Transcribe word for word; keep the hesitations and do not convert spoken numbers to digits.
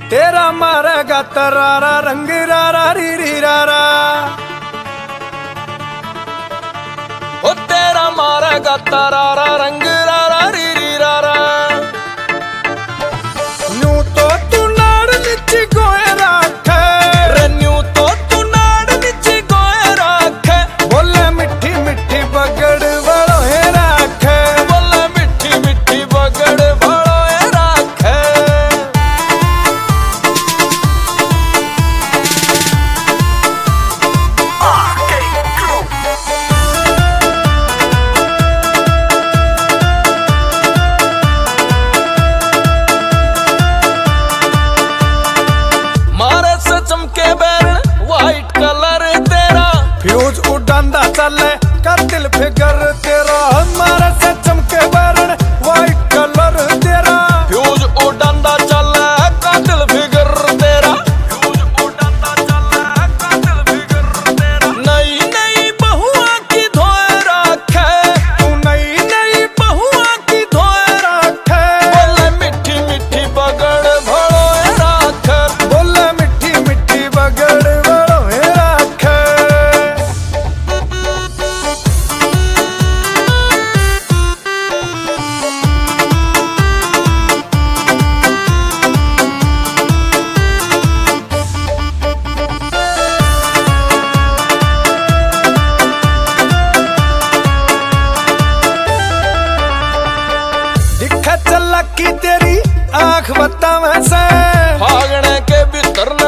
तेरा मारेगा तरारा रंग रारा री री रारा, ओ तेरा मारेगा तरारा रंग रारा री री रारा। न्यू तो तू नाड़ नीची गोए राखे, रे न्यू तो तू नाड़ नीची गोए राखे, बोले मिठी मिठी बगड़ वालो है राखे, बोले मिठी मिठी बगड़ वालो है राखे। मारे से चमके बैरन वाइट कलर तेरा, फ्यूज उड़ांदा चले कर दिल फिगर तेरा। हमारे से चमके बैरन वाइट कलर तेरा, फ्यूज उड़ांदा चले कातिल फिगर तेरा, फ्यूज उड़ांदा चले कातिल फिगर तेरा। नई नई बहुआ की धोए राखे, तू नई नई बहुआ की धोए राखे, बोले मिठी मिठी बगड़ भड़ोए राखे, बोले मिठी मिठी बगड़ वालो है राखे। दिखा चला की तेरी आंख बतावे से, फागणे के भीतर